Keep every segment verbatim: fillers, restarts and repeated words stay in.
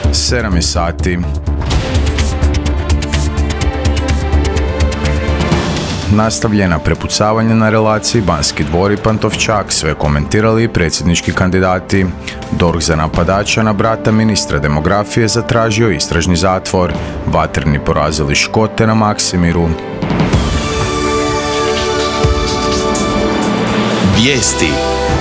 sedam je sati. Nastavljena prepucavanja na relaciji Banski dvor i Pantovčak, sve komentirali predsjednički kandidati. D O R H za napadača na brata ministra demografije zatražio istražni zatvor. Vatreni porazili Škote na Maksimiru. Vijesti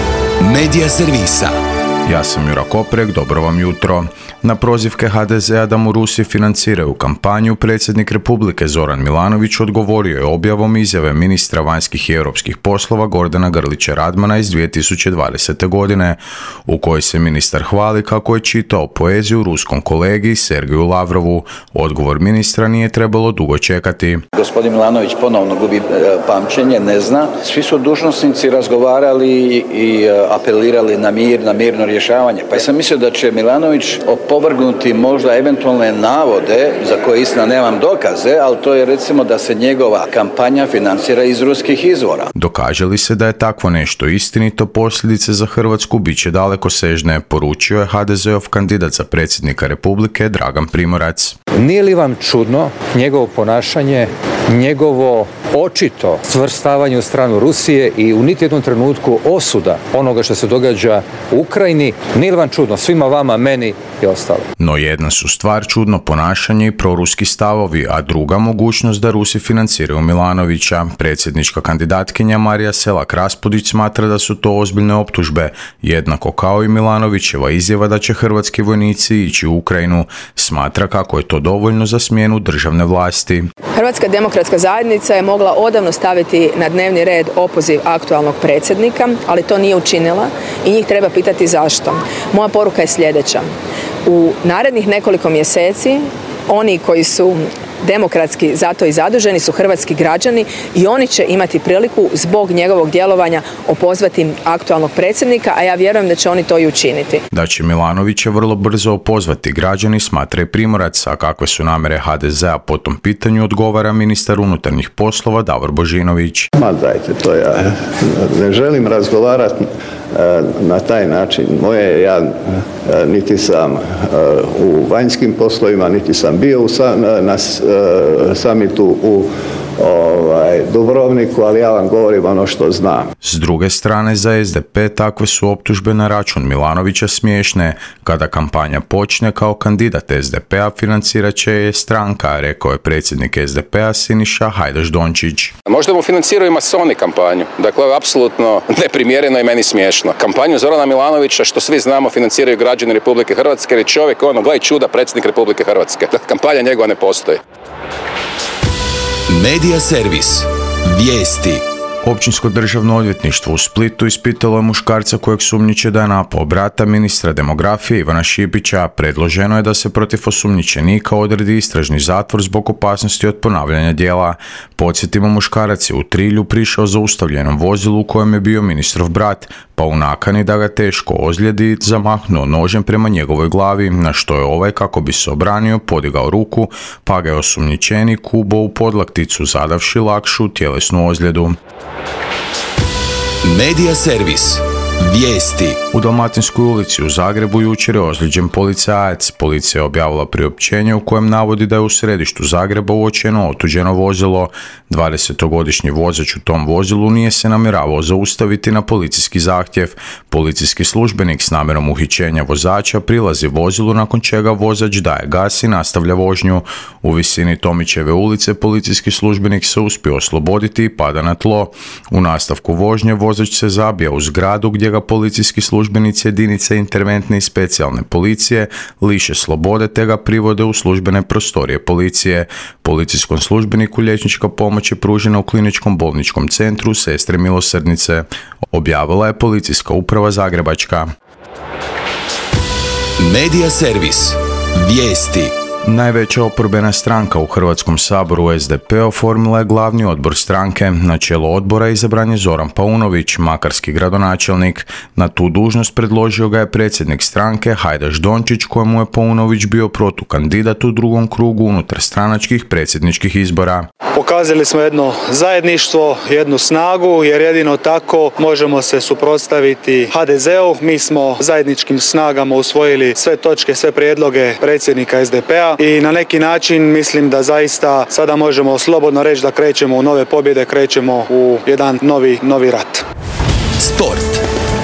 Medija servisa. Ja sam Jura Koprek, dobro vam jutro. Na prozivke ha de zea da mu Rusi financiraju kampanju, predsjednik Republike Zoran Milanović odgovorio je objavom izjave ministra vanjskih i europskih poslova Gordana Grlića Radmana iz dvije tisuće dvadesete. godine, u kojoj se ministar hvali kako je čitao poeziju ruskom kolegi Sergeju Lavrovu. Odgovor ministra nije trebalo dugo čekati. Gospodin Milanović ponovno gubi pamćenje, ne zna. Svi su dužnosnici razgovarali i apelirali na mir, na mirno rješavanje. Pa sam mislio da će Milanović opovrgnuti možda eventualne navode za koje istina nemam dokaze, ali to je recimo da se njegova kampanja financira iz ruskih izvora. Dokaže li se da je takvo nešto istinito, posljedice za Hrvatsku bit će dalekosežne, poručio je ha de zeov kandidat za predsjednika Republike Dragan Primorac. Nije li vam čudno njegovo ponašanje, njegovo očito svrstavanje u stranu Rusije i u niti jednom trenutku osuda onoga što se događa u Ukrajini? Nije li vam čudno svima vama, meni i ostalo? No jedna su stvar čudno ponašanje i proruski stavovi, a druga mogućnost da Rusi financiraju Milanovića. Predsjednička kandidatkinja Marija Selak-Raspudić smatra da su to ozbiljne optužbe, jednako kao i Milanovićeva izjava da će hrvatski vojnici ići u Ukrajinu. Smatra kako je to dovoljno za smjenu državne vlasti. Hrvatska demokratska zajednica je mogla odavno staviti na dnevni red opoziv aktualnog predsjednika, ali to nije učinila i njih treba pitati zašto. Moja poruka je sljedeća. U narednih nekoliko mjeseci oni koji su demokratski zato i zaduženi su hrvatski građani i oni će imati priliku zbog njegovog djelovanja opozvati aktualnog predsjednika, a ja vjerujem da će oni to i učiniti. Da će Milanovića vrlo brzo opozvati građani, smatra i Primorac, a kakve su namjere ha de zea po tom pitanju odgovara ministar unutarnjih poslova Davor Božinović. Ma dajte, to ja ne želim razgovarati na taj način. Moje, ja niti sam u vanjskim poslovima, niti sam bio na samitu u ovaj, Dubrovniku, ali ja vam govorim ono što znam. S druge strane, za es de pe takve su optužbe na račun Milanovića smiješne. Kada kampanja počne, kao kandidat es de pe-a financirat će je stranka, rekao je predsjednik es de pe-a Siniša Hajdaš-Dončić. Možda mu financiraju masoni kampanju. Dakle, ovo je apsolutno neprimjereno i meni smiješno. Kampanju Zorana Milanovića, što svi znamo, financiraju građani Republike Hrvatske, jer je čovjek, ono, gledaj čuda, predsjednik Republike Hrvatske. Kampanja njegova ne postoji. Medija servis. Vijesti. Općinsko državno odvjetništvo u Splitu ispitalo je muškarca kojeg sumnjiče da je napao brata ministra demografije Ivana Šipića. Predloženo je da se protiv osumnjičenika odredi istražni zatvor zbog opasnosti od ponavljanja djela. Podsjetimo, muškarac je u Trilju prišao zaustavljenom vozilu u kojem je bio ministrov brat, pa u nakani da ga teško ozlijedi zamahnuo nožem prema njegovoj glavi, na što je ovaj, kako bi se obranio, podigao ruku, pa ga je osumnjičenik ubao u podlakticu, zadavši lakšu tjelesnu ozljedu. Medija servis. Vijesti. U Dalmatinskoj ulici u Zagrebu jučer je ozlijeđen policajac. Policija je objavila priopćenje u kojem navodi da je u središtu Zagreba uočeno otuđeno vozilo. dvadesetogodišnji vozač u tom vozilu nije se namjeravao zaustaviti na policijski zahtjev. Policijski službenik s namjerom uhićenja vozača prilazi vozilu, nakon čega vozač daje gas i nastavlja vožnju. U visini Tomićeve ulice policijski službenik se uspio osloboditi i pada na tlo. U nastavku vožnje vozač se zabija u zgradu gdje ga policijski službenici jedinice interventne i specijalne policije liše slobode te ga privode u službene prostorije policije. Policijskom službeniku liječnička pomoć je pružena u kliničkom bolničkom centru Sestre Milosrdnice. Objavila je Policijska uprava Zagrebačka. Medija servis. Vijesti. Najveća oporbena stranka u Hrvatskom saboru S D P oformila je glavni odbor stranke. Na čelo odbora izabran je Zoran Paunović, makarski gradonačelnik. Na tu dužnost predložio ga je predsjednik stranke Hajdaš Dončić, kojemu je Paunović bio protukandidat u drugom krugu unutar stranačkih predsjedničkih izbora. Pokazali smo jedno zajedništvo, jednu snagu, jer jedino tako možemo se suprotstaviti H D Z-u. Mi smo zajedničkim snagama usvojili sve točke, sve prijedloge predsjednika S D P-a i na neki način mislim da zaista sada možemo slobodno reći da krećemo u nove pobjede, krećemo u jedan novi, novi rat. Sport.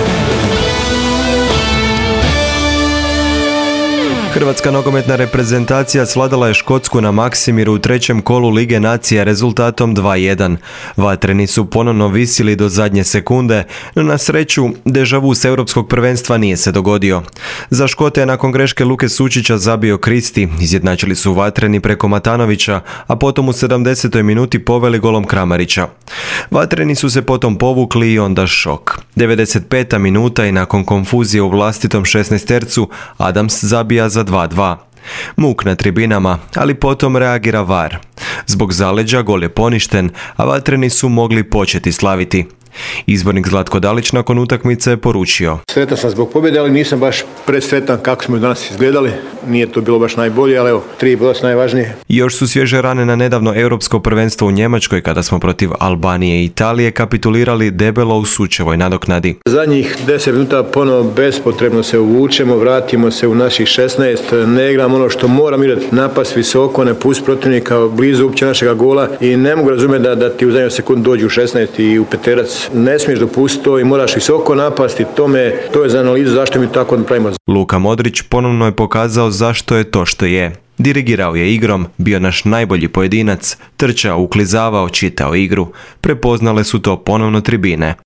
Hrvatska nogometna reprezentacija svladala je Škotsku na Maksimiru u trećem kolu Lige nacija rezultatom dva jedan. Vatreni su ponovno visili do zadnje sekunde, no na sreću deja vu s europskog prvenstva nije se dogodio. Za Škote je nakon greške Luke Sučića zabio Kristi, izjednačili su Vatreni preko Matanovića, a potom u sedamdesetoj minuti poveli golom Kramarića. Vatreni su se potom povukli i onda šok. devedeset peta minuta i nakon konfuzije u vlastitom šesnaestercu Adams zabija za dva dva. Muk na tribinama, ali potom reagira V A R. Zbog zaleđa gol je poništen, a Vatreni su mogli početi slaviti. Izbornik Zlatko Dalić nakon utakmice je poručio: Sretan sam zbog pobjede, ali nisam baš presretan kako smo danas izgledali. Nije to bilo baš najbolje, ali evo, tri boda su najvažnije. Još su svježe rane na nedavno europsko prvenstvo u Njemačkoj kada smo protiv Albanije i Italije kapitulirali debelo u sučevoj nadoknadi. Zadnjih deset minuta ponovo bespotrebno se uvučemo, vratimo se u naših šesnaest, ne igram ono što moram igrati, napast visoko, ne pust protivnika blizu uopće našega gola i ne mogu razumjeti da, da ti u zadnjoj sekundu dođu u šesnaest i u peterac. Ne smiješ dopustiti to i moraš visoko napasti, to, me, to je za analizu zašto mi tako napravimo. Luka Modrić ponovno je pokazao zašto je to što je. Dirigirao je igrom, bio naš najbolji pojedinac, trčao, uklizavao, čitao igru. Prepoznale su to ponovno tribine.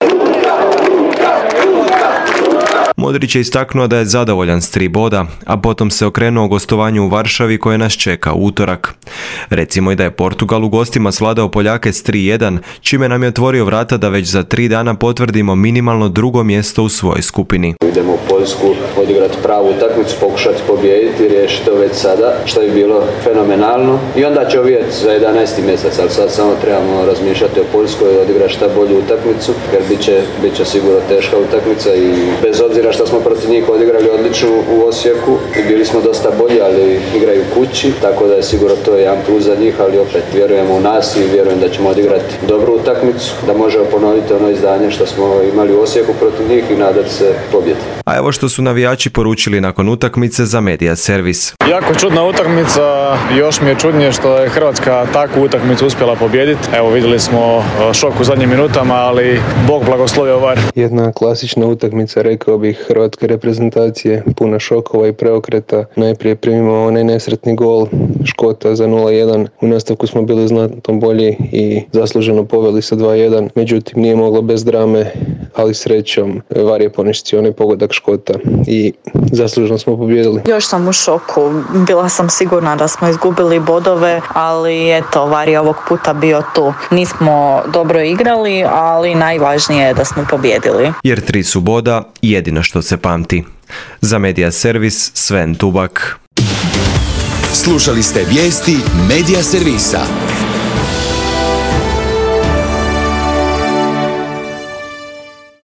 Modrić je istaknuo da je zadovoljan s tri boda, a potom se okrenuo gostovanju u Varšavi koje nas čeka u utorak. Recimo i da je Portugal u gostima svladao Poljake s tri jedan, čime nam je otvorio vrata da već za tri dana potvrdimo minimalno drugo mjesto u svojoj skupini. Idemo u Poljsku odigrati pravu utakmicu, pokušati pobijediti, riješiti to već sada, što je bilo fenomenalno. I onda će vidjeti za jedanaesti mjesec, ali sad samo trebamo razmišljati o Poljskoj i odigrati šta bolju utakmicu, jer bit će, bit će sigurno teška utakmica i bez obzira što smo protiv njih odigrali odlično u Osijeku i bili smo dosta bolji, ali igraju kući, tako da je sigurno to jedan plus za njih, ali opet vjerujemo u nas i vjerujem da ćemo odigrati dobru utakmicu, da možemo ponoviti ono izdanje što smo imali u Osijeku protiv njih i nadati se pobjedi. A evo što su navijači poručili nakon utakmice za Media Servis. Jako čudna utakmica, još mi je čudnije što je Hrvatska takvu utakmicu uspjela pobijediti. Evo vidjeli smo šok u zadnjim minutama, ali Bog blagoslovio V A R. Jedna klasična utakmica, rekao bih, hrvatske reprezentacije, puna šokova i preokreta. Najprije primimo onaj nesretni gol Škota za nula jedan. U nastavku smo bili znatno bolji i zasluženo poveli sa dva jedan. Međutim, nije moglo bez drame, ali srećom V A R je poništio onaj pogodak Škota i zasluženo smo pobijedili. Još sam u šoku. Bila sam sigurna da smo izgubili bodove, ali eto, V A R je ovog puta bio tu. Nismo dobro igrali, ali najvažnije je da smo pobijedili. Jer tri su boda jedino što se pamti. Za Media Servis Sven Tubak. Slušali ste vijesti Media Servisa.